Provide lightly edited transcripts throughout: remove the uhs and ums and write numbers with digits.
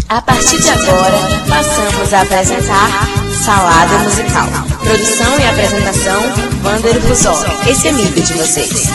A partir de agora, passamos a apresentar Salada Musical. Produção e apresentação, Wander Buzola, esse amigo de vocês.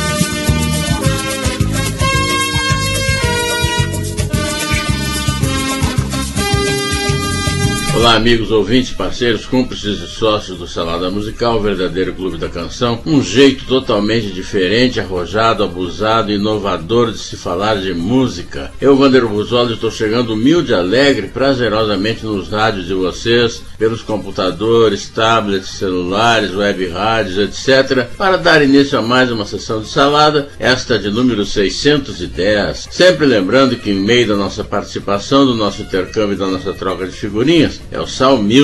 Olá, amigos, ouvintes, parceiros, cúmplices e sócios do Salada Musical, o verdadeiro clube da canção. Um jeito totalmente diferente, arrojado, abusado e inovador de se falar de música. Eu, Wander Buzola, estou chegando humilde, alegre, prazerosamente nos rádios de vocês, pelos computadores, tablets, celulares, web rádios, etc., para dar início a mais uma sessão de salada, esta de número 610. Sempre lembrando que, em meio da nossa participação, do nosso intercâmbio e da nossa troca de figurinhas, é o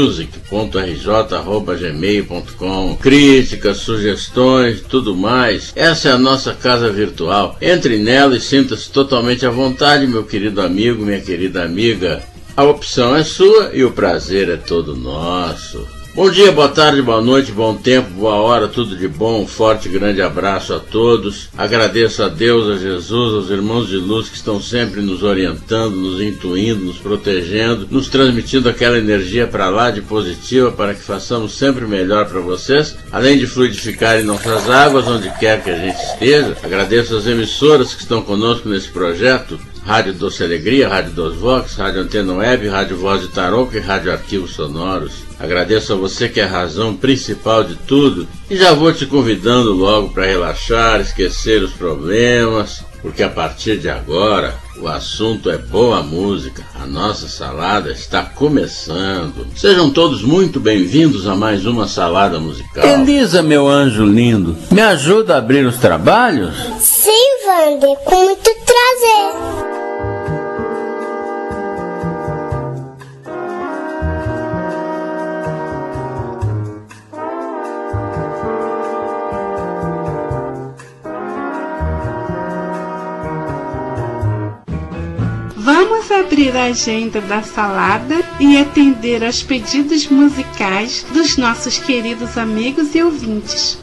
salmusic.rj@gmail.com. Críticas, sugestões, tudo mais. Essa é a nossa casa virtual. Entre nela e sinta-se totalmente à vontade, meu querido amigo, minha querida amiga. A opção é sua e o prazer é todo nosso. Bom dia, boa tarde, boa noite, bom tempo, boa hora, tudo de bom, um forte e grande abraço a todos. Agradeço a Deus, a Jesus, aos irmãos de luz que estão sempre nos orientando, nos intuindo, nos protegendo, nos transmitindo aquela energia para lá de positiva para que façamos sempre melhor para vocês, além de fluidificar em nossas águas onde quer que a gente esteja. Agradeço as emissoras que estão conosco nesse projeto, Rádio Doce Alegria, Rádio Dos Vox, Rádio Antena Web, Rádio Voz de Tarouca e Rádio Arquivos Sonoros. Agradeço a você que é a razão principal de tudo e já vou te convidando logo para relaxar, esquecer os problemas, porque a partir de agora o assunto é boa música. A nossa salada está começando. Sejam todos muito bem-vindos a mais uma salada musical. Elisa, meu anjo lindo, me ajuda a abrir os trabalhos? Sim, Wander, com muito prazer. Vamos abrir a agenda da salada e atender aos pedidos musicais dos nossos queridos amigos e ouvintes.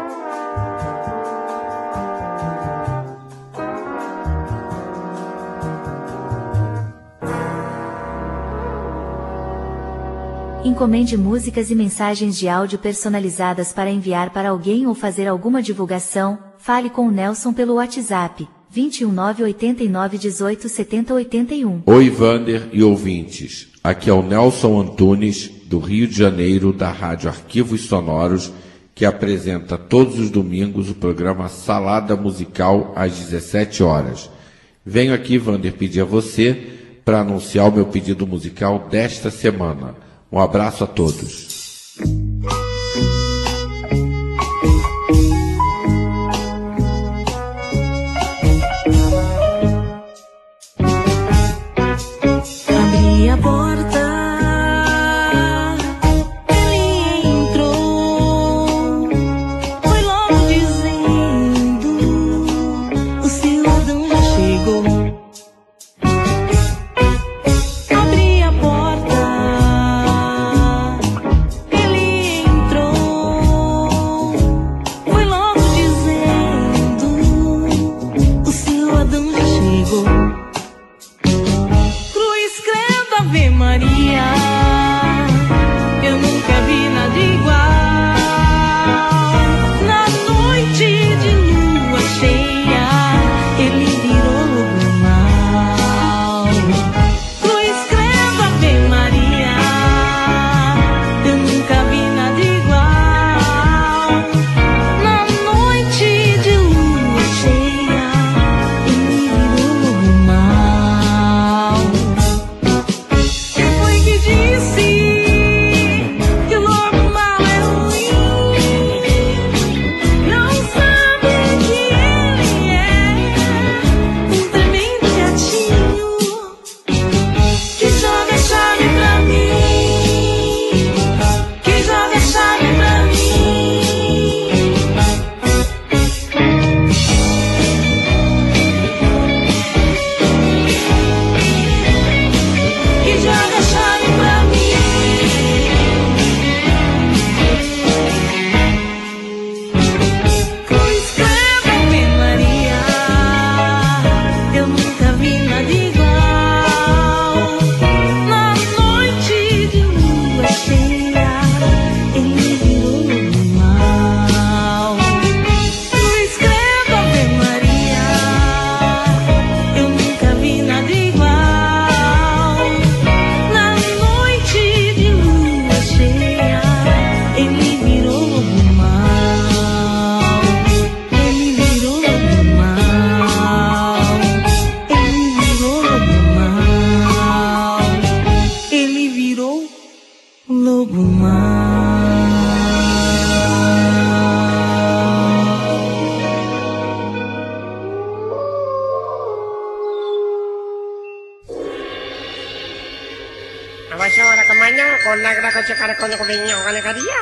Encomende músicas e mensagens de áudio personalizadas para enviar para alguém ou fazer alguma divulgação. Fale com o Nelson pelo WhatsApp 21989 18 70 81. Oi, Wander e ouvintes. Aqui é o Nelson Antunes, do Rio de Janeiro, da Rádio Arquivos Sonoros, que apresenta todos os domingos o programa Salada Musical às 17 horas. Venho aqui, Wander, pedir a você para anunciar o meu pedido musical desta semana. Um abraço a todos. Abri a porta, ele entrou, foi logo dizendo: o seu Adão já chegou. Abri a porta, ele entrou, foi logo dizendo: o seu Adão já chegou. Ave Maria, eu nunca vi nada igual. Na noite de lua cheia, ele virou lobo mau. Cruz credo, Ave Maria, eu nunca vi nada igual. Na noite de lua cheia, ele virou lobo mau. Disse que Abasya kamanya ko nagra ko cekar ko ko binyo kana kadia.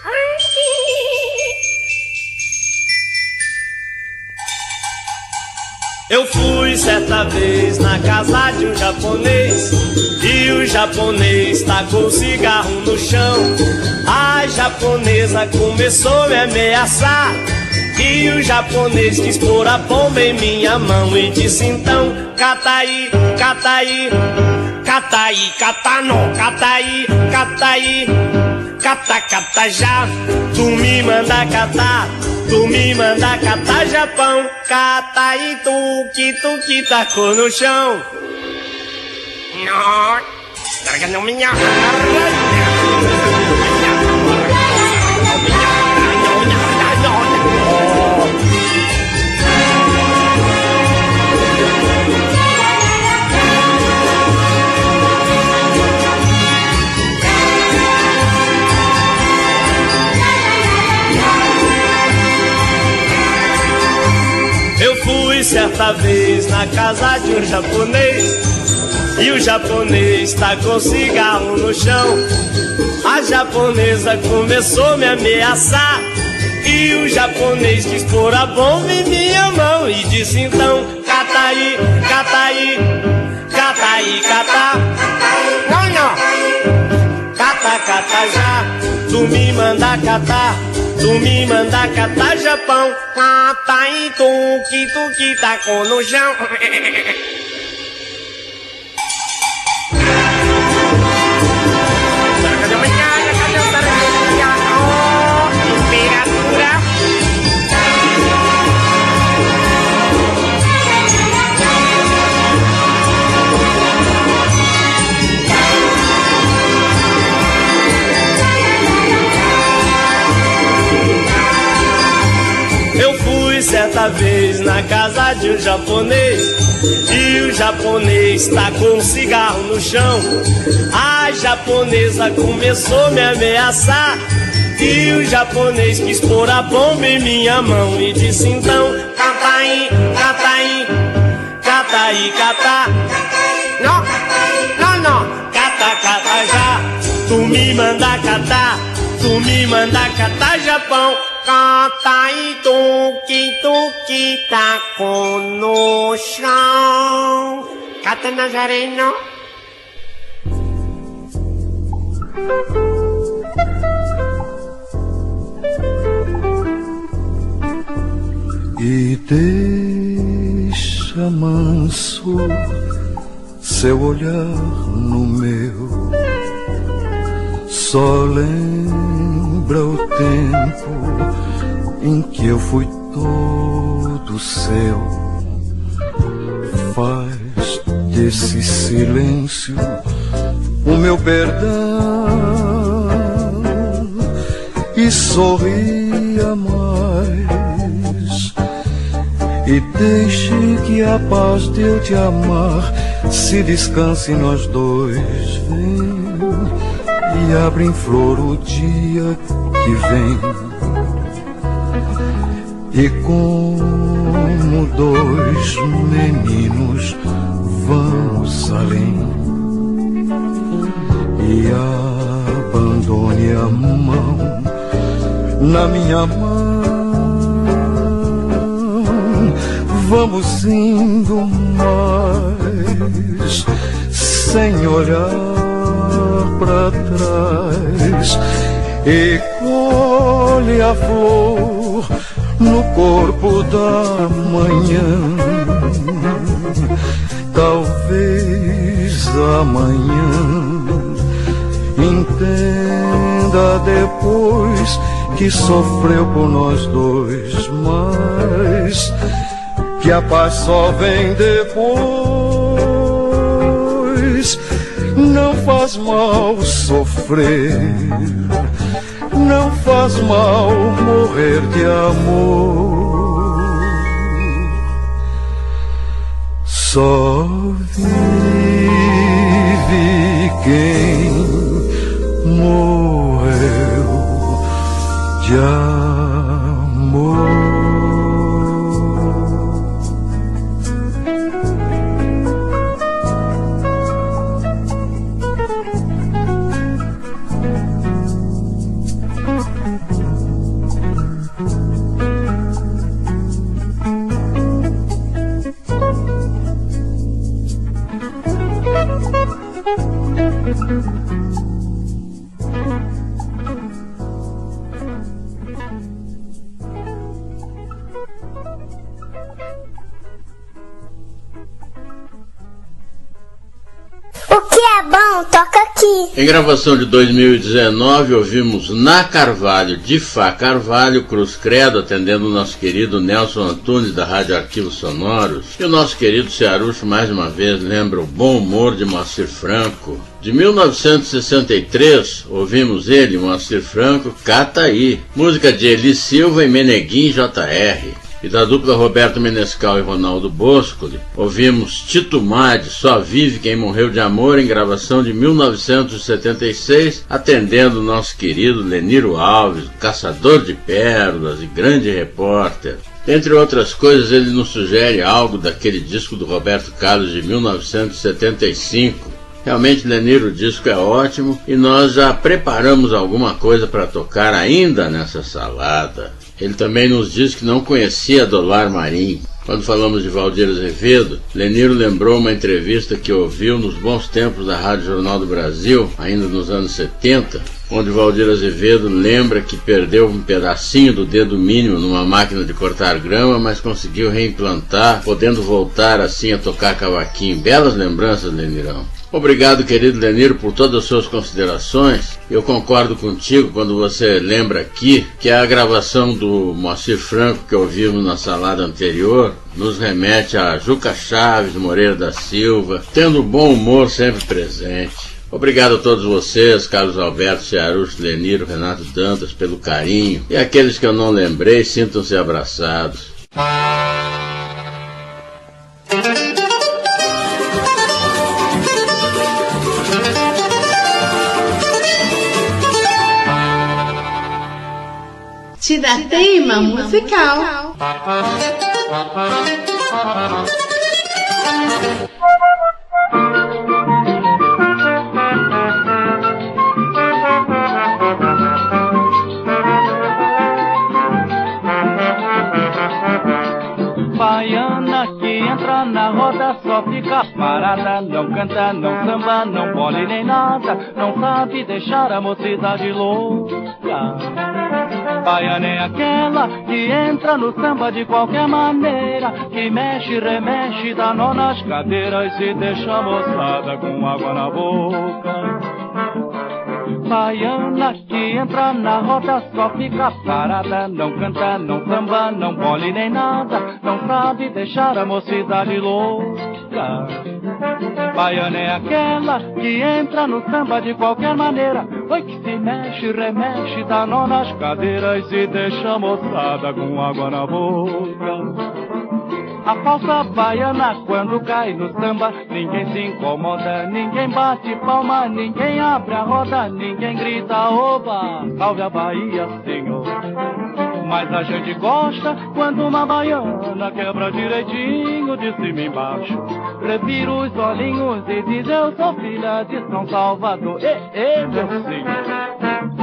Eu fui certa vez na casa de um japonês e o japonês tacou o cigarro no chão. A japonesa começou a me ameaçar e o japonês quis pôr a bomba em minha mão e disse então: cata aí, cata aí, cata aí, cata não, cata aí, cata aí, cata, cata já. Tu me manda catar, tu me manda catar Japão, cata aí tu que tacou no chão. Não, larga não minha. Eu fui certa vez na casa de um japonês e o japonês tacou o cigarro no chão. A japonesa começou a me ameaçar e o japonês quis pôr a bomba em minha mão e disse então: cata aí, cata aí, cata aí, cata. Não, não. Cata, cata já. Tu me manda catar, tu me manda catar Japão, Cata aí tu que tacou no chão. Eu fui certa vez na casa de um japonês e o japonês tacou um cigarro no chão. A japonesa começou a me ameaçar e o japonês quis pôr a bomba em minha mão e disse então: cata aí, cata aí, cata aí, cata. Não, não, não. Cata, cata já. Tu me manda catar, tu me manda catar Japão. Cata aí tu que tacou no chão. Cata Nazareno. E deixa manso seu olhar no meu, só lembra o tempo em que eu fui todo seu. Faz desse silêncio o meu perdão e sorria mais, e deixe que a paz de eu te amar se descanse em nós dois. Vem e abre em flor o dia que vem, e como dois meninos vamos além, e abandone a mão na minha mão. Vamos indo mais, sem olhar pra trás, e colhe a flor no corpo da manhã. Talvez amanhã entenda, depois que sofreu por nós dois, mas que a paz só vem depois. Não faz mal sofrer, não faz mal morrer de amor. Só vive quem morreu de amor. O que é bom, toca aqui. Em gravação de 2019, ouvimos Na Carvalho, de Fá Carvalho, Cruz Credo, atendendo o nosso querido Nelson Antunes, da Rádio Arquivos Sonoros. E o nosso querido Cearucho, mais uma vez, lembra o bom humor de Moacir Franco. De 1963, ouvimos ele, Moacir Franco, Cataí. Música de Eli Silva e Meneguim J.R. E da dupla Roberto Menescal e Ronaldo Boscoli, ouvimos Tito Madi, Só Vive Quem Morreu de Amor, em gravação de 1976, atendendo o nosso querido Leniro Alves, caçador de pérolas e grande repórter. Entre outras coisas, ele nos sugere algo daquele disco do Roberto Carlos de 1975. Realmente, Leniro, o disco é ótimo e nós já preparamos alguma coisa para tocar ainda nessa salada. Ele também nos diz que não conhecia Dolar Marim. Quando falamos de Valdir Azevedo, Leniro lembrou uma entrevista que ouviu nos bons tempos da Rádio Jornal do Brasil, ainda nos anos 70, onde Valdir Azevedo lembra que perdeu um pedacinho do dedo mínimo numa máquina de cortar grama, mas conseguiu reimplantar, podendo voltar assim a tocar cavaquinho. Belas lembranças, Lenirão. Obrigado, querido Leniro, por todas as suas considerações. Eu concordo contigo quando você lembra aqui que a gravação do Moacir Franco que ouvimos na salada anterior nos remete a Juca Chaves, Moreira da Silva, tendo o bom humor sempre presente. Obrigado a todos vocês, Carlos Alberto, Cearucho, Leniro, Renato Dantas, pelo carinho. E aqueles que eu não lembrei, sintam-se abraçados. Tiratema musical. Baiana que entra na roda só fica parada, não canta, não samba, não pole nem nada, não sabe deixar a mocidade louca. Baiana é aquela que entra no samba de qualquer maneira, que mexe, remexe, dá nó nas cadeiras e deixa a moçada com água na boca. Baiana que entra na roda só fica parada, não canta, não samba, não pole nem nada, não sabe deixar a mocidade louca. Baiana é aquela que entra no samba de qualquer maneira, oi que se mexe, remexe, dá nó nas cadeiras e deixa a moçada com água na boca. A falsa baiana quando cai no samba, ninguém se incomoda, ninguém bate palma, ninguém abre a roda, ninguém grita, oba, salve a Bahia, senhor. Mas a gente gosta quando uma baiana quebra direitinho de cima e embaixo, revira os olhinhos e diz, eu sou filha de São Salvador, meu senhor.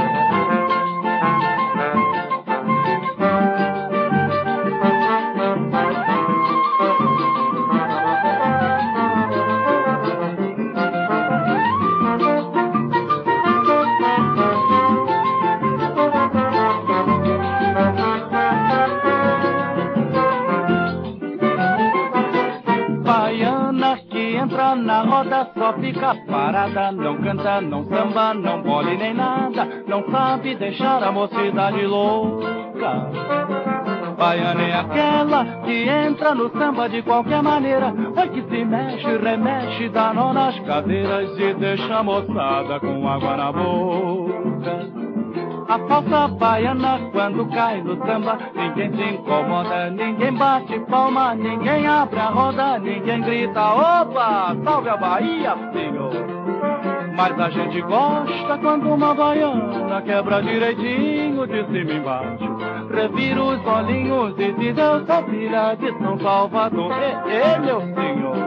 Na roda só fica parada, não canta, não samba, não pole nem nada, não sabe deixar a mocidade louca. Baiana é aquela que entra no samba de qualquer maneira, oi que se mexe, remexe, dá nó nas cadeiras e deixa a moçada com água na boca. A falsa baiana quando cai no samba, ninguém se incomoda, ninguém bate palma, ninguém abre a roda, ninguém grita, opa, salve a Bahia, senhor. Mas a gente gosta quando uma baiana quebra direitinho de cima e embaixo, revira os olhinhos e diz, eu sou filha de São Salvador, meu senhor.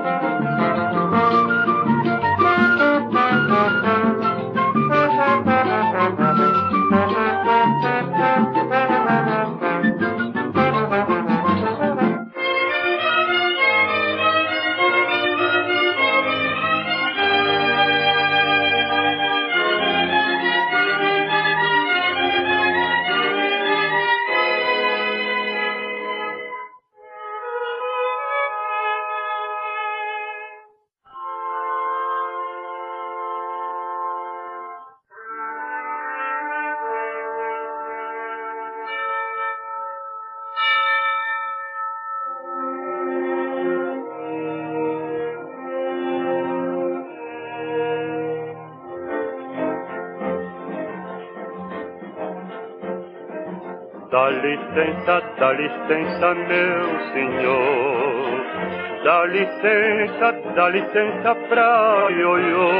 Dá licença, meu senhor. Dá licença pra ioiô.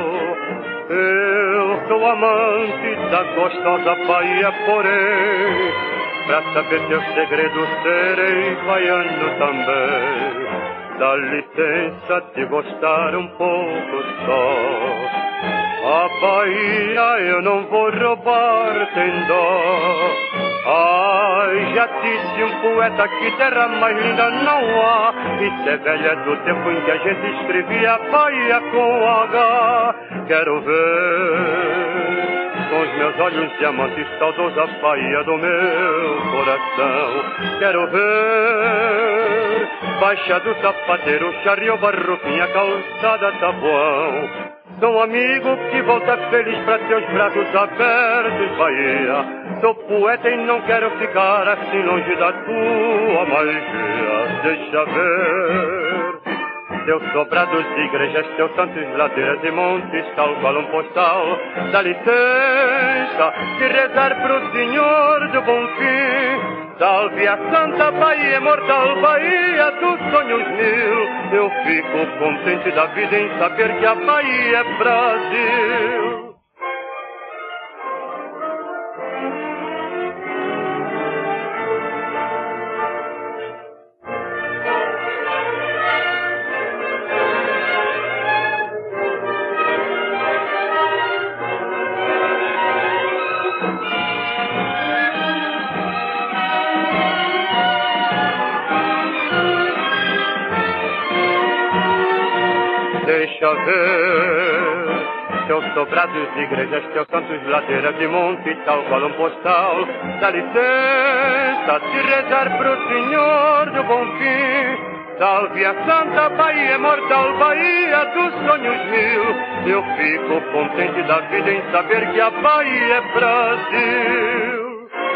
Eu sou amante da gostosa Bahia, porém, pra saber teus segredos serei baiano também. Dá licença de gostar um pouco só. A Bahia eu não vou roubar, tem dó. Ai, já disse um poeta que terra mais linda não há. Isso é velha do tempo em que a gente escrevia Bahia com H. Quero ver com os meus olhos diamantes saudosa Bahia do meu coração. Quero ver Baixa do Sapateiro, Charrio, Barroquinha, Calçada, Tabuão. Sou amigo que volta feliz pra teus braços abertos, Bahia. Sou poeta e não quero ficar assim longe da tua magia. Deixa ver teus sobrados, igrejas, teus santos, ladeiras e montes, tal qual um postal. Dá licença de rezar pro Senhor do Bom Fim. Salve a Santa Bahia, imortal Bahia dos sonhos mil. Eu fico contente da vida em saber que a Bahia é Brasil. Deixa ver teus sobrados, igrejas, teus santos, ladeiras e montes, tal qual um postal. Dá licença de rezar pro Senhor do Bom Fim. Salve a Santa Bahia, imortal Bahia dos sonhos mil. Eu fico contente da vida em saber que a Bahia é Brasil.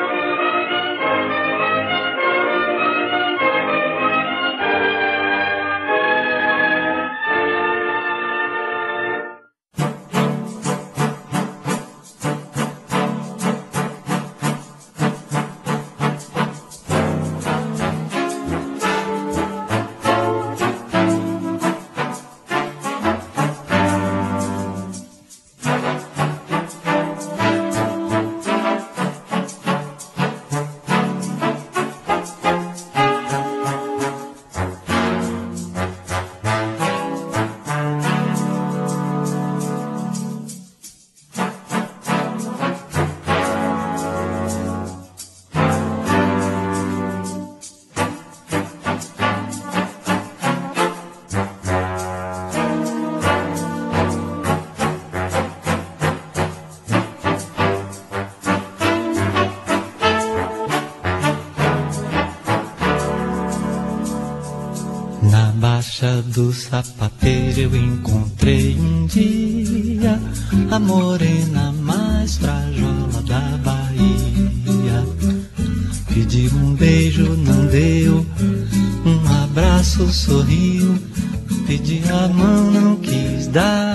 Do sapateiro eu encontrei um dia a morena mais frajola da Bahia. Pedi um beijo, não deu, um abraço, sorriu. Pedi a mão, não quis dar,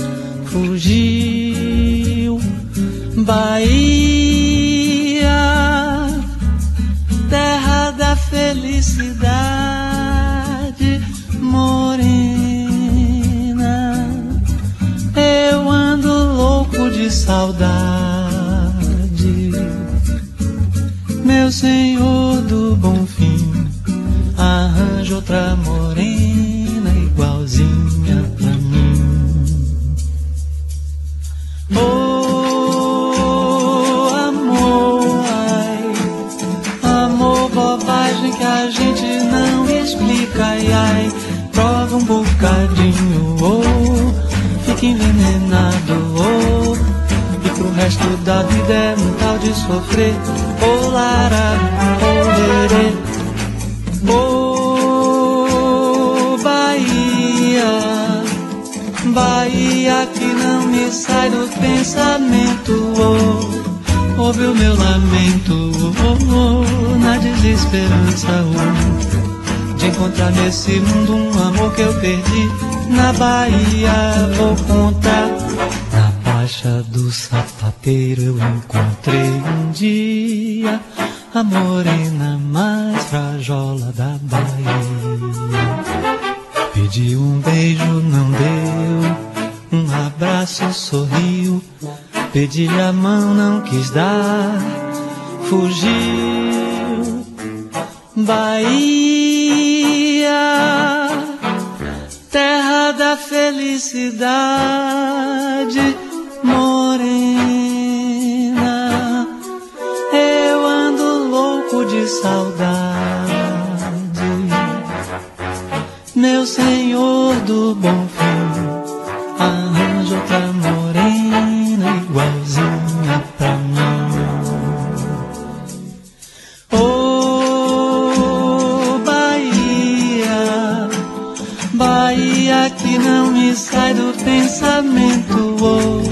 fugiu. Bahia, terra da felicidade, morena, eu ando louco de saudade. Meu senhor do Bom Fim, arranja outra morena igualzinha pra mim. Oh, amor, ai, amor, bobagem que a gente não explica, ai, ai. Prova um bocadinho, oh, fica envenenado, oh, e pro resto da vida é um tal de sofrer, oh, lara, oh, lerê, oh, Bahia, Bahia que não me sai do pensamento, oh, ouve o meu lamento, oh, oh, na desesperança, oh, de encontrar nesse mundo um amor que eu perdi. Na Bahia vou contar. Na Baixa do Sapateiro eu encontrei um dia a morena mais frajola da Bahia. Pedi um beijo, não deu, um abraço, sorriu. Pedi-lhe a mão, não quis dar, fugiu. Bahia, terra da felicidade, morena, eu ando louco de saudade. Meu senhor do bom fim, arranja outra morena igualzinha pra mim. Oh, Bahia, Bahia que não me sai do pensamento. Oh.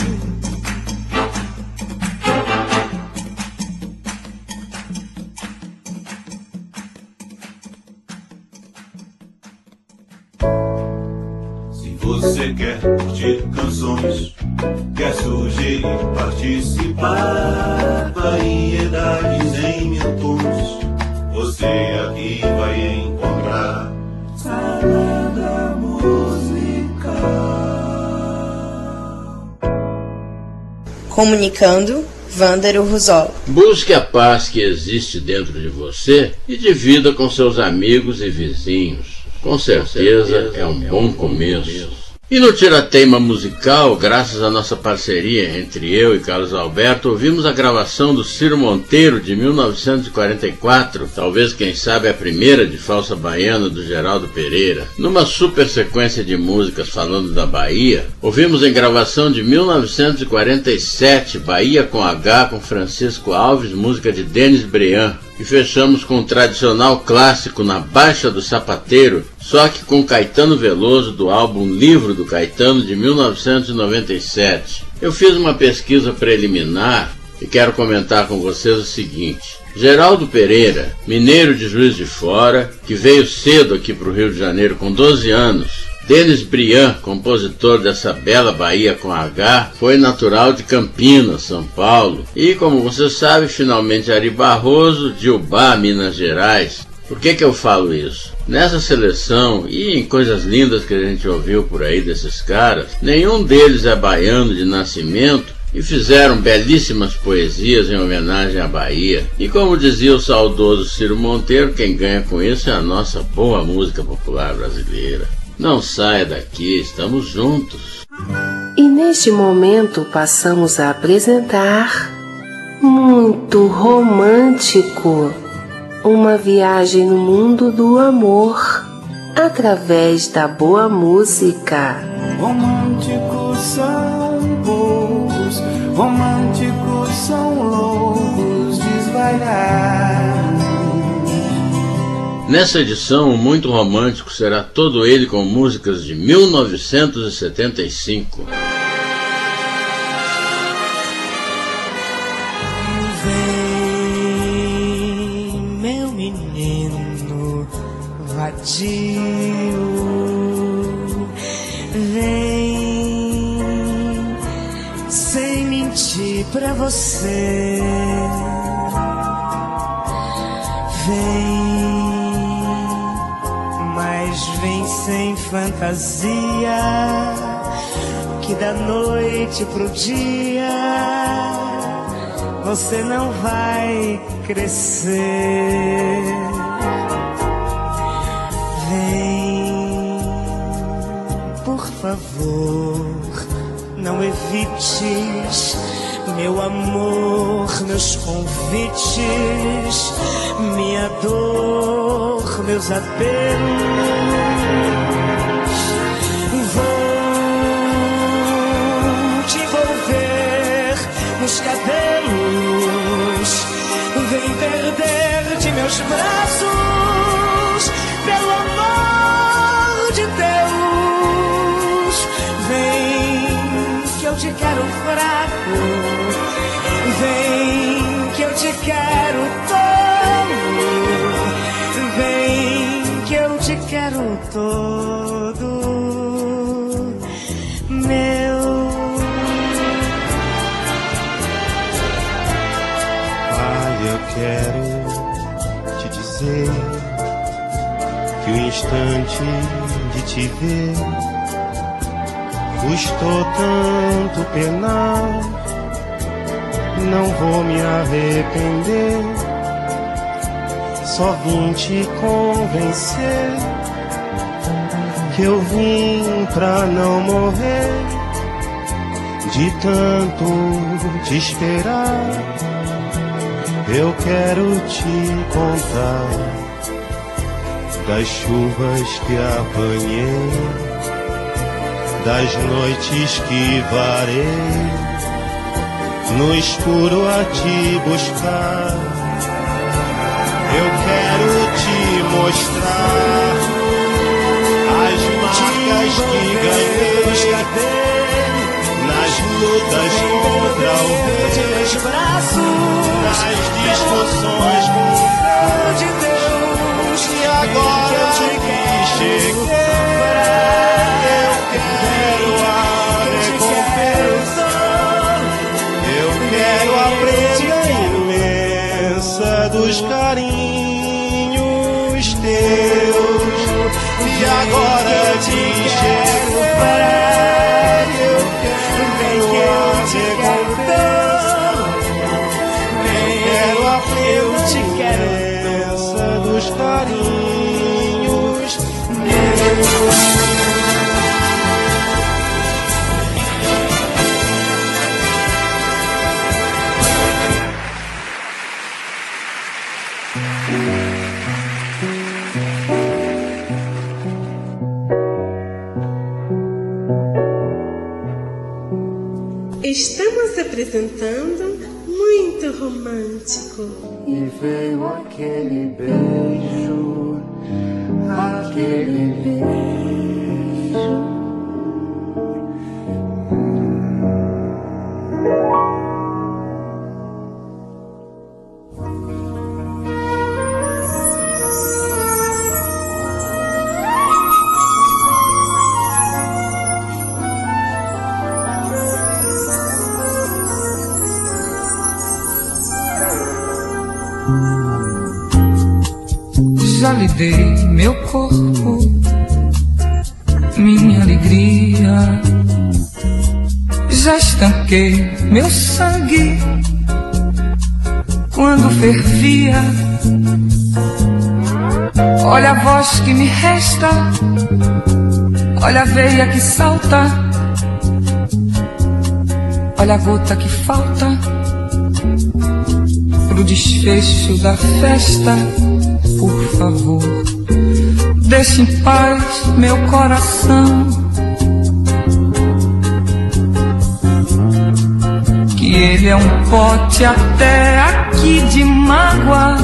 Você quer curtir canções, quer surgir e participar, variedades em mil tons, você aqui vai encontrar Salada Musical. Comunicando, Vândaro Ruzol. Busque a paz que existe dentro de você e divida com seus amigos e vizinhos. Com certeza é um bom começo. E no Tirateima Musical, graças à nossa parceria entre eu e Carlos Alberto, ouvimos a gravação do Ciro Monteiro de 1944, talvez quem sabe a primeira de Falsa Baiana do Geraldo Pereira. Numa super sequência de músicas falando da Bahia, ouvimos em gravação de 1947, Bahia com H, com Francisco Alves, música de Denis Brean. E fechamos com o tradicional clássico Na Baixa do Sapateiro, só que com Caetano Veloso do álbum Livro do Caetano de 1997. Eu fiz uma pesquisa preliminar e quero comentar com vocês o seguinte. Geraldo Pereira, mineiro de Juiz de Fora, que veio cedo aqui para o Rio de Janeiro com 12 anos, Denis Brian, compositor dessa bela Bahia com H, foi natural de Campinas, São Paulo. E, como você sabe, finalmente Ari Barroso, de Ubá, Minas Gerais. Por que eu falo isso? Nessa seleção, e em coisas lindas que a gente ouviu por aí desses caras, nenhum deles é baiano de nascimento e fizeram belíssimas poesias em homenagem à Bahia. E como dizia o saudoso Ciro Monteiro, quem ganha com isso é a nossa boa música popular brasileira. Não saia daqui, estamos juntos. E neste momento passamos a apresentar Muito Romântico, uma viagem no mundo do amor através da boa música. Românticos são poucos, românticos são loucos, desvairar. Nessa edição, o Muito Romântico será todo ele com músicas de 1975. Vem, meu menino vadio, vem, sem mentir pra você, vem. Vem sem fantasia, que da noite pro dia você não vai crescer. Vem, por favor, não evites, meu amor, meus convites, minha dor, meus apelos. Nos cabelos, vem perder de meus braços, pelo amor de Deus. Vem que eu te quero fraco, vem que eu te quero todo, vem que eu te quero todo, meu. Eu quero que o instante de te ver custou tanto penar. Não vou me arrepender, só vim te convencer que eu vim pra não morrer de tanto te esperar. Eu quero te contar das chuvas que apanhei, das noites que varei no escuro a te buscar. Eu quero te mostrar as marcas que ganhei nas lutas contra o meus braços, nas discussões com Deus. E agora que cheguei, eu quero a recompensa. Eu quero a prenda imensa dos carinhos teus. E agora que cheguei, eu quero a recompensa. Eu quero a prenda imensa dos carinhos teus. Estamos apresentando Muito Romântico. E veio aquele beijo, aquele beijo. Já lhe dei meu corpo, minha alegria. Já estanquei meu sangue quando fervia. Olha a voz que me resta, olha a veia que salta, olha a gota que falta pro desfecho da festa. Por favor, deixe em paz meu coração, que ele é um pote até aqui de mágoa.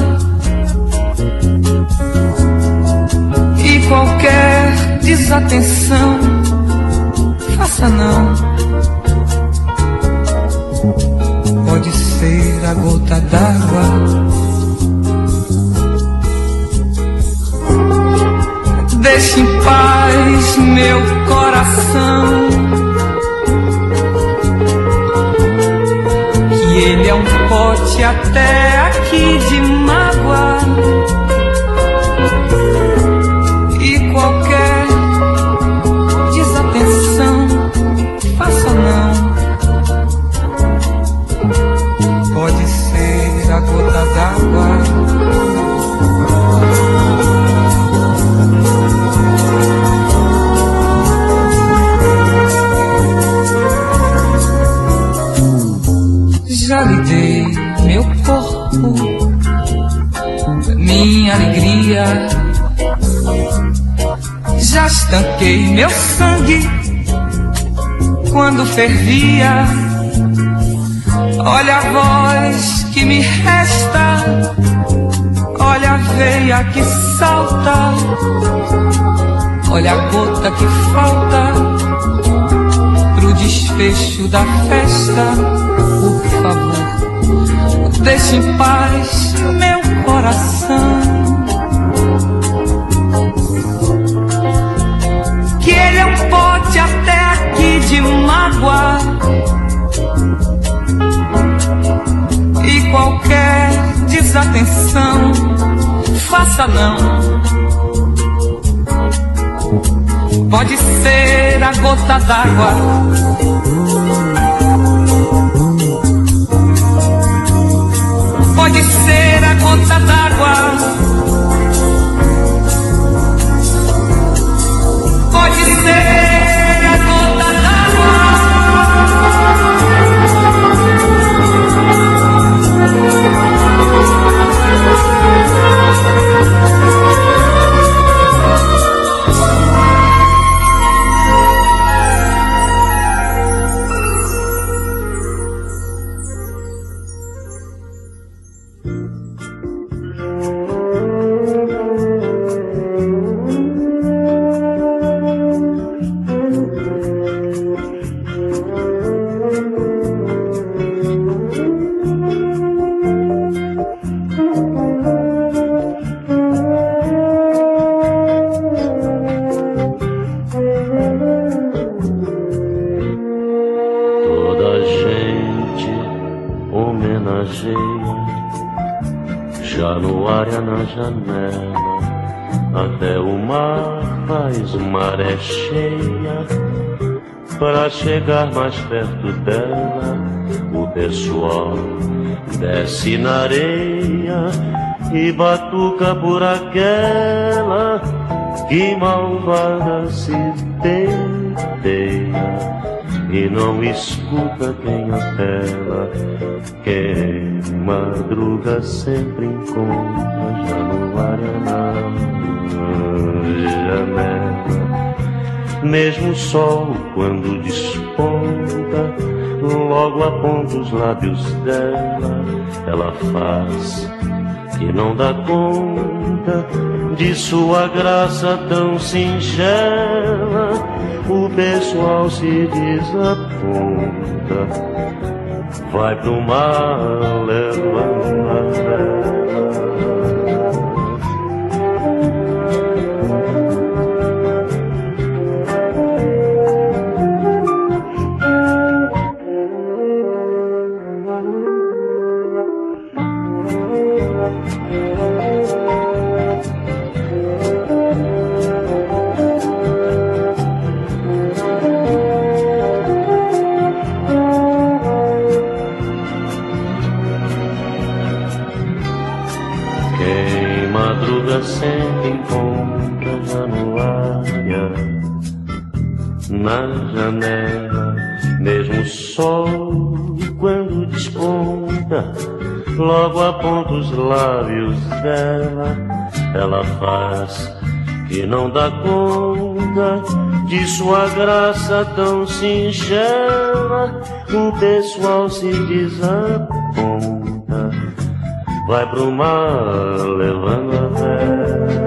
E qualquer desatenção, faça não. Pode ser a gota d'água. Deixe em paz meu coração, que ele é um pote até aqui de mágoa. E qualquer desatenção, faça não. Pode ser a gota d'água. Já lhe dei meu corpo, minha alegria. Já estanquei meu sangue quando fervia. Olha a voz que me resta, olha a veia que salta, olha a gota que falta pro desfecho da festa. Por favor, deixe em paz meu coração, que ele é um pote até aqui de mágoa. E qualquer desatenção, faça não. Pode ser a gota d'água, pode ser a gota d'água, pode ser a gota d'água. Januária na janela, até o mar faz maré cheia. Para chegar mais perto dela, o pessoal desce na areia e batuca por aquela que malvada se penteia e não escuta quem apela. Quem madruga sempre encontra Januária na janela. Mesmo o sol quando desponta, logo aponta os lábios dela. Ela faz que não dá conta de sua graça tão singela. O pessoal se desaponta, vai pro mar levando a vela. Sempre encontra Januária na janela. Mesmo o sol quando desponta, logo aponta os lábios dela. Ela faz que não dá conta de sua graça tão singela. O pessoal se desaponta, vai pro mar levando a vela.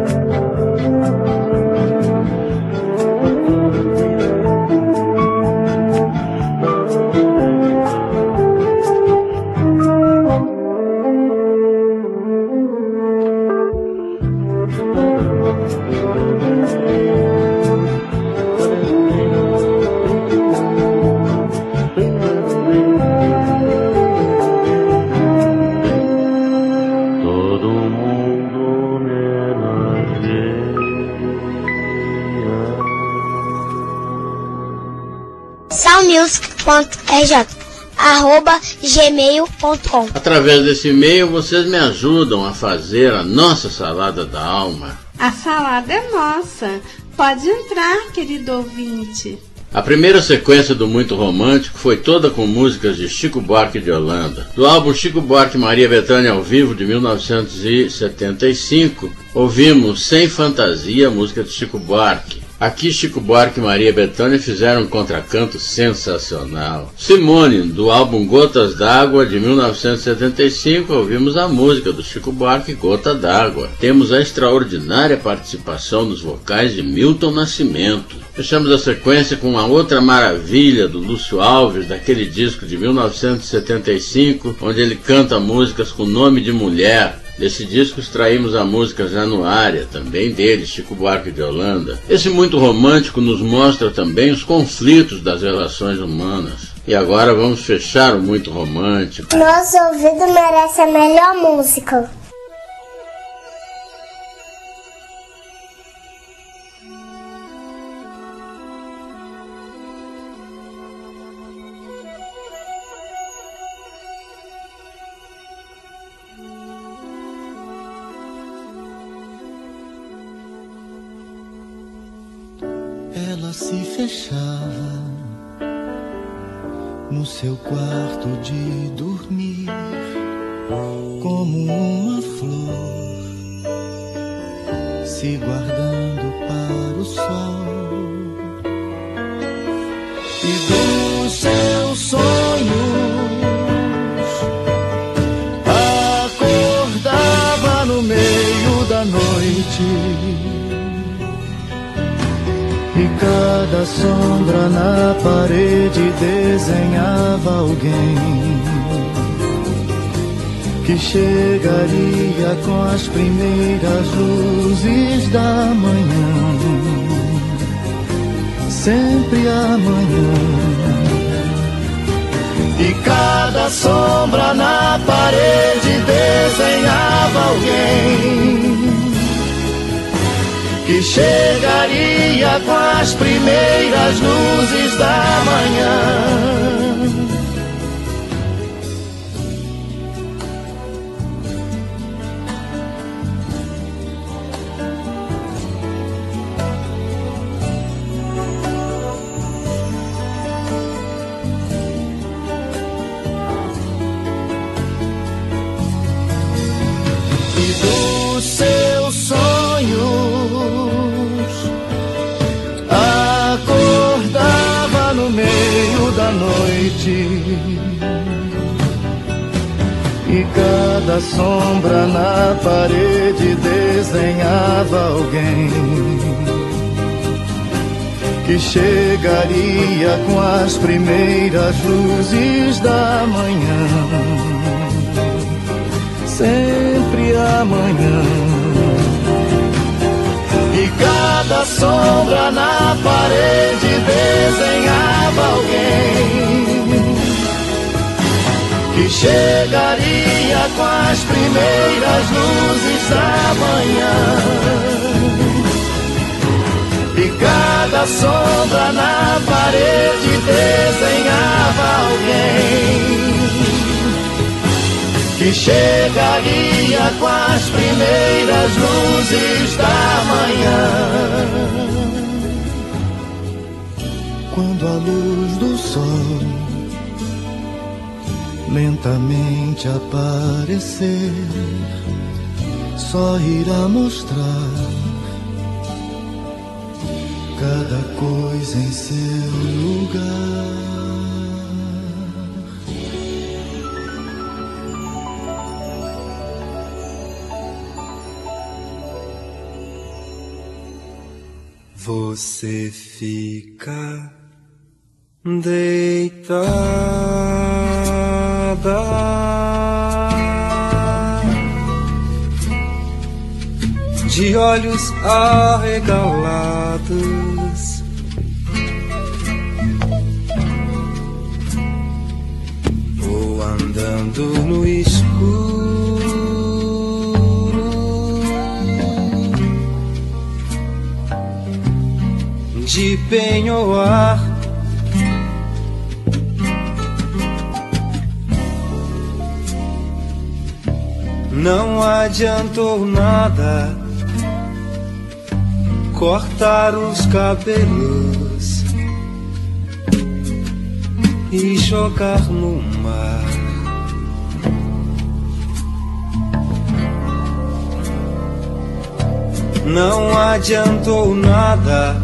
salmusic.rj@gmail.com. Através desse e-mail vocês me ajudam a fazer a nossa salada da alma. A salada é nossa. Pode entrar, querido ouvinte. A primeira sequência do Muito Romântico foi toda com músicas de Chico Buarque de Holanda. Do álbum Chico Buarque e Maria Bethânia ao vivo de 1975, ouvimos Sem Fantasia, música de Chico Buarque. Aqui Chico Buarque e Maria Bethânia fizeram um contracanto sensacional. Simone, do álbum Gotas d'Água de 1975, ouvimos a música do Chico Buarque, Gota d'Água. Temos a extraordinária participação nos vocais de Milton Nascimento. Fechamos a sequência com uma outra maravilha do Lúcio Alves, daquele disco de 1975, onde ele canta músicas com nome de mulher. Desse disco extraímos a música Januária, também dele, Chico Buarque de Holanda. Esse Muito Romântico nos mostra também os conflitos das relações humanas. E agora vamos fechar o Muito Romântico. Nosso ouvido merece a melhor música. se fechar no seu quarto de dormir, como uma flor se guardando para o sol. E dos seus sonhos acordava no meio da noite, e cada sombra na parede desenhava alguém que chegaria com as primeiras luzes da manhã, sempre amanhã. E cada sombra na parede desenhava alguém que chegaria com as primeiras luzes da manhã. E dos seus sonhos acordava no meio da noite, e cada sombra na parede desenhava alguém que chegaria com as primeiras luzes da manhã, sempre amanhã. E cada sombra na parede desenhava alguém que chegaria com as primeiras luzes da manhã. E cada sombra na parede desenhava alguém que chegaria com as primeiras luzes da manhã. Quando a luz do sol lentamente aparecer, só irá mostrar cada coisa em seu lugar. Você fica deitada de olhos arregalados, ou andando no escuro, de penhoar, não adiantou nada cortar os cabelos e jogar no mar. Não adiantou nada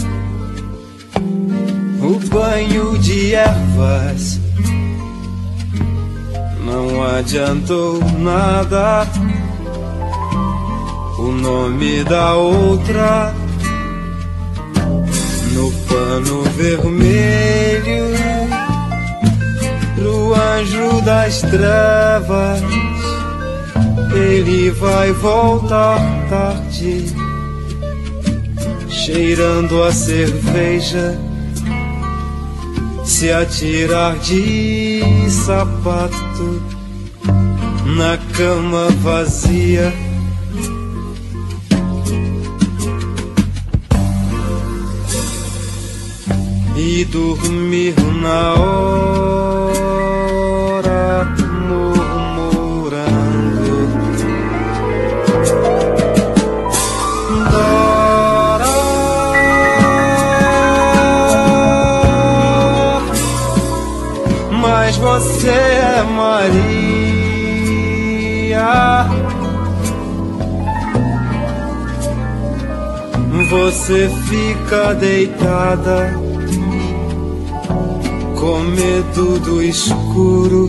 o banho de ervas, não adiantou nada o nome da outra no pano vermelho pro anjo das trevas. Ele vai voltar tarde, cheirando a cerveja, se atirar de sapato na cama vazia. E dormir na hora, murmurando. Dora, mas você é Maria. Você fica deitada com medo do escuro,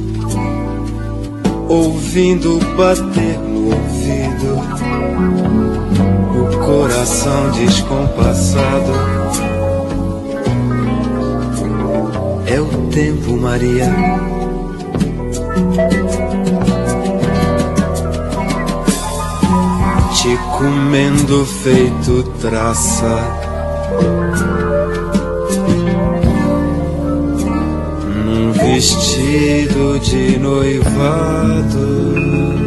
ouvindo bater no ouvido o coração descompassado. É o tempo, Maria. Te comendo feito traça, num vestido de noivado.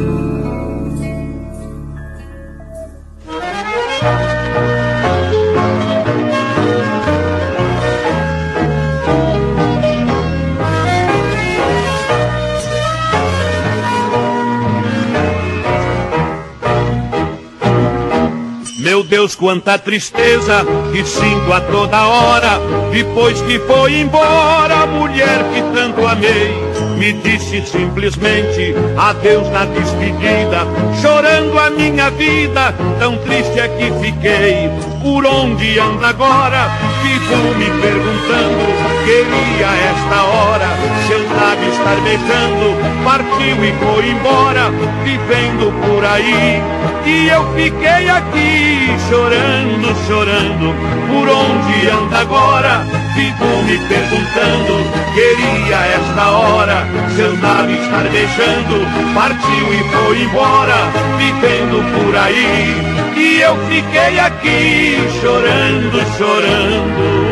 Meu Deus, quanta tristeza que sinto a toda hora, depois que foi embora a mulher que tanto amei. Me disse simplesmente adeus na despedida, chorando a minha vida, tão triste é que fiquei. Por onde anda agora? Fico me perguntando, queria esta hora seus lábios estar beijando. Partiu e foi embora, vivendo por aí, e eu fiquei aqui chorando, chorando. Por onde anda agora? Fico me perguntando, queria esta hora seus lábios estar beijando. Partiu e foi embora, vivendo por aí, e eu fiquei aqui chorando, chorando.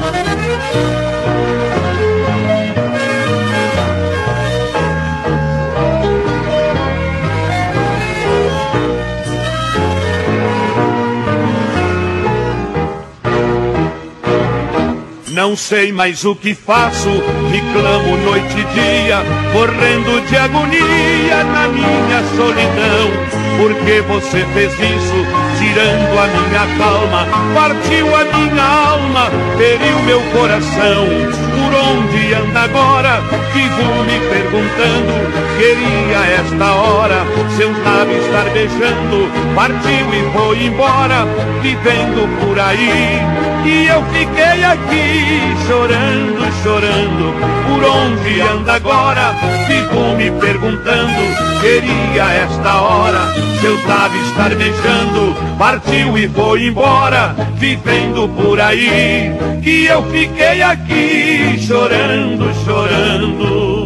Não sei mais o que faço, me clamo noite e dia, correndo de agonia na minha solidão. Por que você fez isso, tirando a minha calma? Partiu a minha alma, feriu meu coração. Por onde anda agora? Vivo me perguntando, queria esta hora seus lábios estar beijando. Partiu e foi embora, vivendo por aí, e eu fiquei aqui chorando, chorando. Por onde anda agora? Fico me perguntando, queria esta hora seus lábios estar beijando. Partiu e foi embora, vivendo por aí, e eu fiquei aqui chorando, chorando.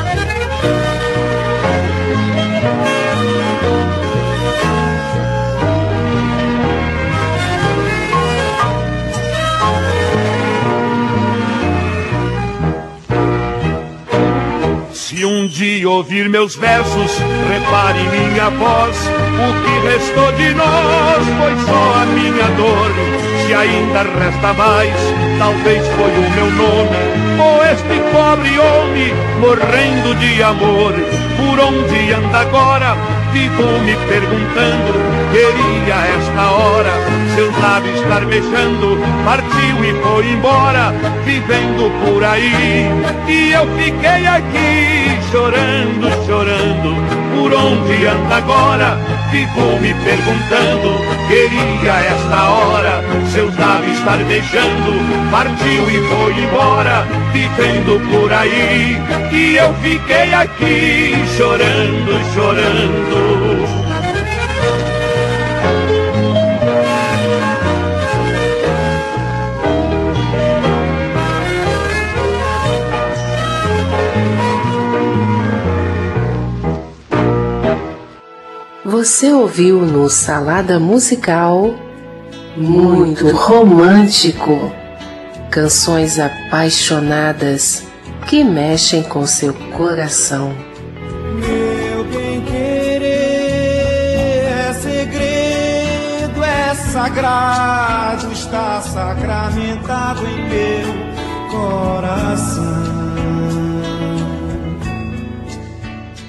Se um dia ouvir meus versos, repare minha voz. O que restou de nós foi só a minha dor. Se ainda resta mais, talvez foi o meu nome, ou este pobre homem morrendo de amor. Por onde anda agora? Vivo me perguntando, queria esta hora seus lábios estar beijando. Partiu e foi embora, vivendo por aí, e eu fiquei aqui chorando, chorando. Por onde anda agora? Fico me perguntando, queria esta hora seus lábios estar beijando. Partiu e foi embora, vivendo por aí, e eu fiquei aqui chorando, chorando. Você ouviu no Salada Musical Muito Romântico, canções apaixonadas que mexem com seu coração. Meu bem-querer é segredo, é sagrado, está sacramentado em meu coração.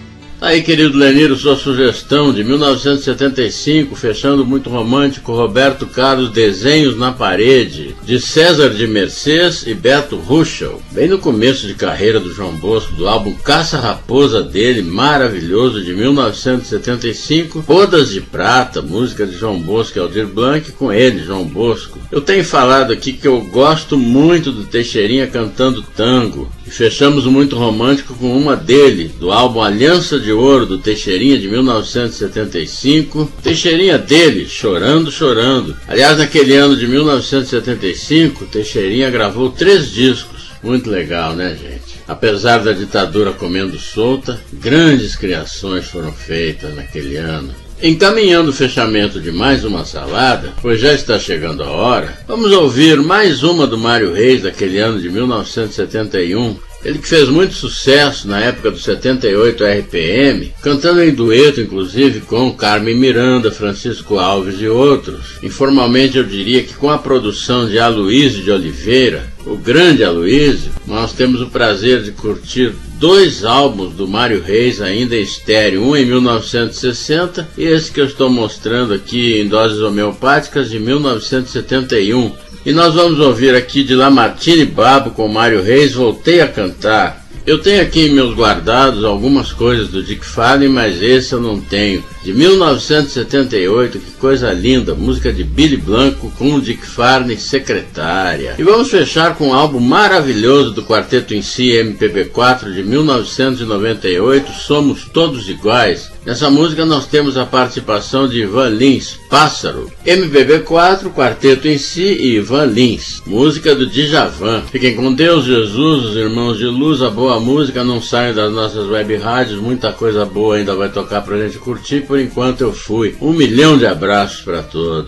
Aí, querido Leniro, sua sugestão de 1975, fechando muito romântico, Roberto Carlos, Desenhos na Parede, de César de Mercês e Beto Ruschel. Bem no começo de carreira do João Bosco, do álbum Caça-Raposa dele, maravilhoso, de 1975, Bodas de Prata, música de João Bosco e Aldir Blanc, com ele, João Bosco. Eu tenho falado aqui que eu gosto muito do Teixeirinha cantando tango, e fechamos o muito romântico com uma dele, do álbum Aliança de Ouro, do Teixeirinha, de 1975. Teixeirinha dele, Chorando, Chorando. Aliás, naquele ano de 1975, Teixeirinha gravou 3 discos. Muito legal, né, gente? Apesar da ditadura comendo solta, grandes criações foram feitas naquele ano. Encaminhando o fechamento de mais uma salada, pois já está chegando a hora, vamos ouvir mais uma do Mário Reis, daquele ano de 1971. Ele que fez muito sucesso na época do 78 RPM, cantando em dueto, inclusive, com Carmen Miranda, Francisco Alves e outros. Informalmente eu diria que com a produção de Aloysio de Oliveira, o grande Aloysio, nós temos o prazer de curtir 2 álbuns do Mário Reis ainda em estéreo, um em 1960 e esse que eu estou mostrando aqui em doses homeopáticas de 1971. E nós vamos ouvir aqui de Lamartine Babo com Mário Reis, Voltei a Cantar. Eu tenho aqui em meus guardados algumas coisas do Dick Farney, mas esse eu não tenho. De 1978, que coisa linda, música de Billy Blanco com o Dick Farney, Secretária. E vamos fechar com um álbum maravilhoso do Quarteto em Si, MPB4, de 1998, Somos Todos Iguais. Nessa música nós temos a participação de Ivan Lins, Pássaro. MPB4, Quarteto em Si e Ivan Lins. Música do Djavan. Fiquem com Deus, Jesus, os irmãos de luz, a boa música, não saiam das nossas web rádios, muita coisa boa ainda vai tocar pra gente curtir. Por enquanto eu fui. 1 milhão de abraços para todos.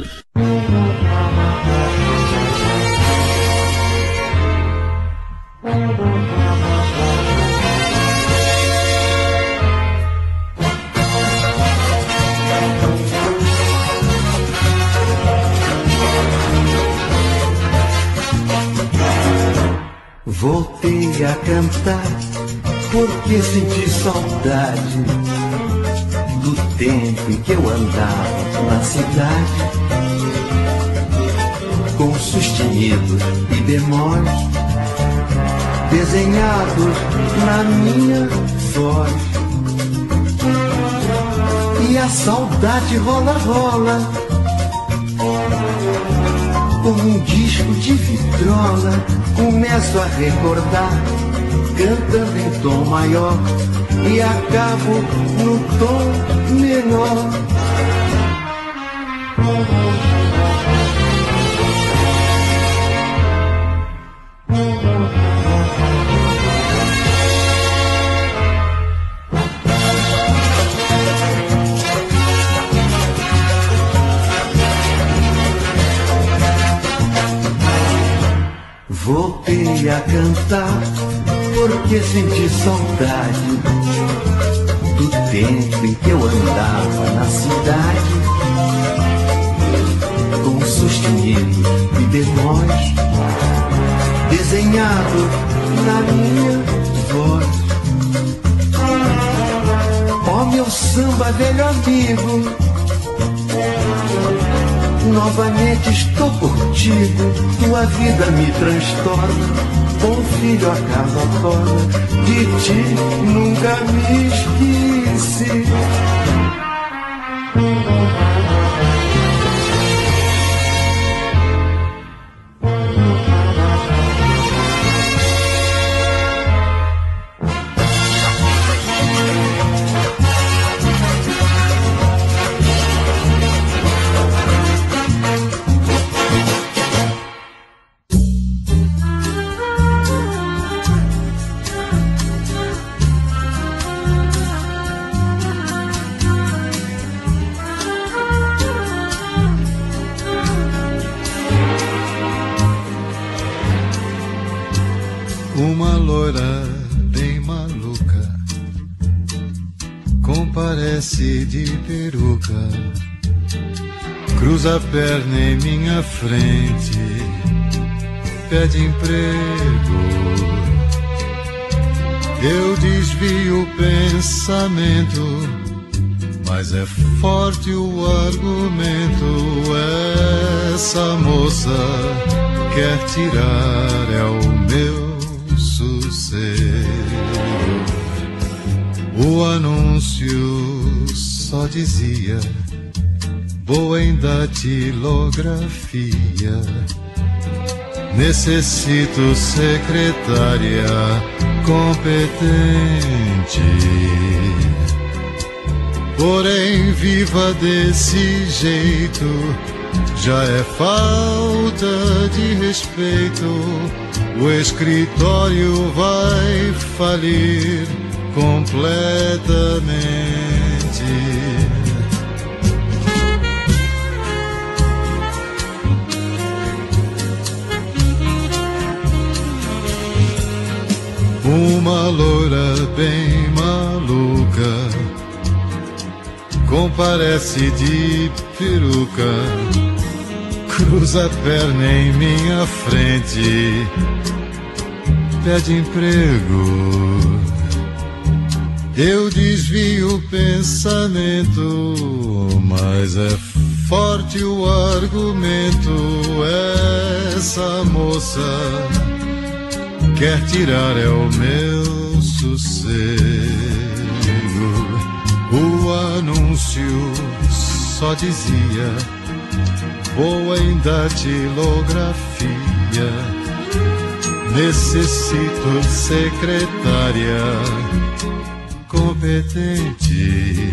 Voltei a cantar porque senti saudade do tempo em que eu andava na cidade, com sustenidos e bemóis desenhados na minha voz. E a saudade rola, rola, como um disco de vitrola. Começo a recordar, cantando em tom maior e acabo no tom menor. Voltei a cantar porque senti saudade do tempo em que eu andava na cidade, com sustenidos e bemóis desenhado na minha voz. Ó meu samba, velho amigo, novamente estou contigo. Tua vida me transtorna, com filho a casa toda, de ti nunca me esqueci. Uma loira bem maluca comparece de peruca, cruza a perna em minha frente, pede emprego. Eu desvio o pensamento, mas é forte o argumento. Essa moça quer tirar é o meu sossego. O anúncio só dizia: boa em datilografia. Necessito secretária competente. Porém, viva desse jeito já é falta de respeito. O escritório vai falir completamente. Uma loira bem maluca comparece de peruca, cruza a perna em minha frente, pede emprego. Eu desvio o pensamento, mas é forte o argumento. Essa moça quer tirar é o meu sossego. O anúncio só dizia: boa em datilografia. Necessito secretária competente.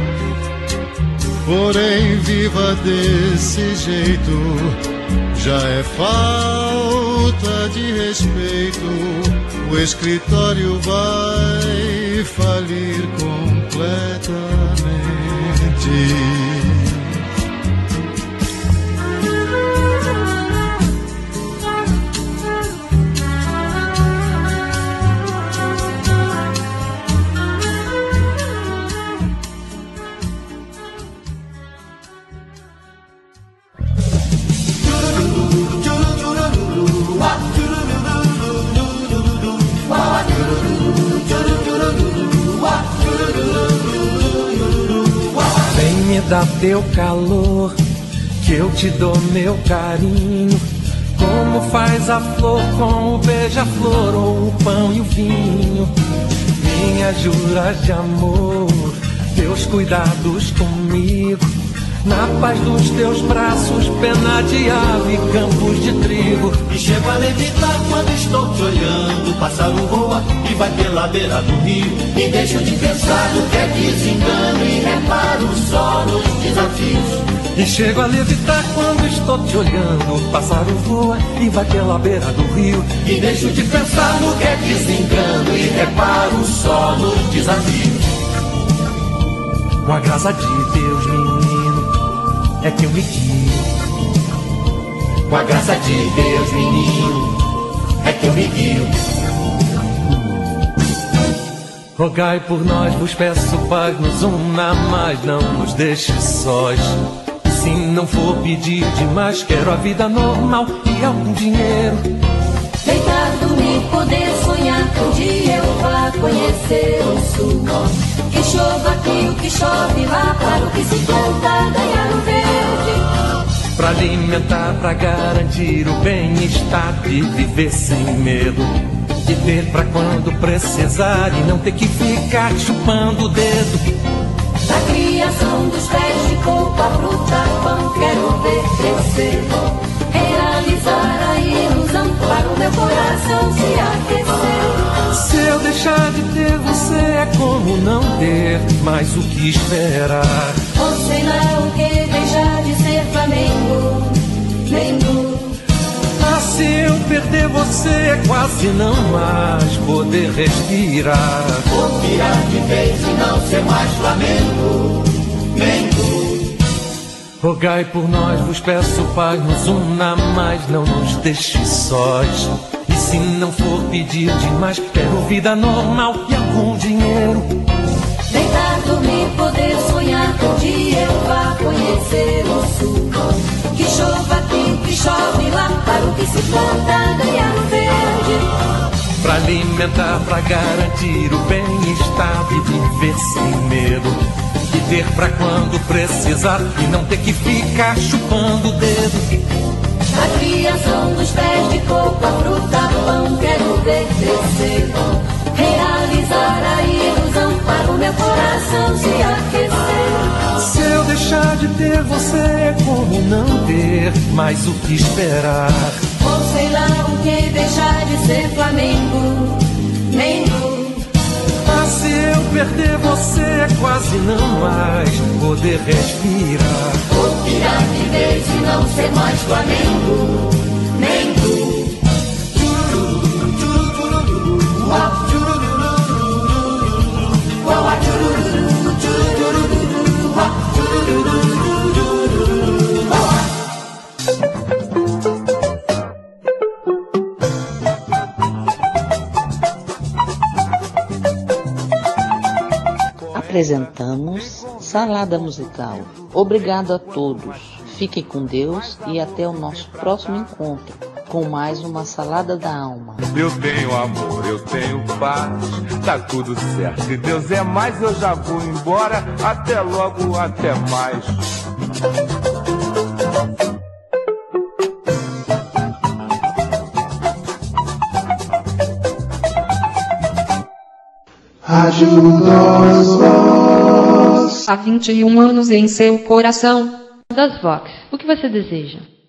Porém, viva desse jeito já é falta de respeito. O escritório vai falir completamente. Dá teu calor, que eu te dou meu carinho. Como faz a flor com o beija-flor, ou o pão e o vinho. Minhas juras de amor, teus cuidados comigo. Na paz dos teus braços, pena de ave, campos de trigo. E chego a levitar quando estou te olhando. Pássaro voa e vai pela beira do rio. E deixo de pensar no que é desengano e reparo só nos desafios. E chego a levitar quando estou te olhando. Pássaro voa e vai pela beira do rio. E deixo de pensar no que é desengano e reparo só nos desafios. Com a graça de Deus, menino, é que eu me guio. Com a graça de Deus, menino, é que eu me guio. Rogai por nós, vos peço, paz nos una, mas não nos deixe sós. Se não for pedir demais, quero a vida normal e algum dinheiro. Deitar, dormir, poder sonhar, que um dia eu vá conhecer o sul. Que chova aqui, o que chove lá, para o que se planta ganhar o verde. Pra alimentar, pra garantir o bem-estar de viver sem medo. De ter pra quando precisar e não ter que ficar chupando o dedo. Da criação dos pés de coco, a fruta, pão, quero ver crescer. Realizar a ilusão para o meu coração se aquecer. Se eu deixar de ter você é como não ter mais o que esperar. Ou sei lá o que deixar de ser Flamengo, Flamengo. Ah, se eu perder você é quase não mais poder respirar. Vou virar de vez e não ser mais Flamengo, Flamengo. Rogai por nós, vos peço, Pai, nos una, mas não nos deixe sós. E se não for pedir demais, quero vida normal e algum dinheiro. Deitar, dormir, poder sonhar, que um dia eu vá conhecer o sul. Que chova aqui, que chove lá, para o que se planta ganhar o verde. Pra alimentar, pra garantir o bem-estar e viver sem medo. E ter pra quando precisar e não ter que ficar chupando o dedo. A criação dos pés de coco, a fruta, pão, quero ver crescer. Realizar a ilusão para o meu coração se aquecer. Se eu deixar de ter você é como não ter mais o que esperar. Ou sei lá o que deixar de ser Flamengo, Mengo. Mas se eu perder você é quase não mais poder respirar. Ou tirar de vez e não ser mais Flamengo, Mengo. Apresentamos Salada Musical. Obrigado a todos. Fiquem com Deus e até o nosso próximo encontro com mais uma Salada da Alma. Eu tenho amor, eu tenho paz, tá tudo certo. Se Deus é mais, eu já vou embora. Até logo, até mais. Ajuda-os, Vox. Há 21 anos em seu coração. Das Vox, o que você deseja?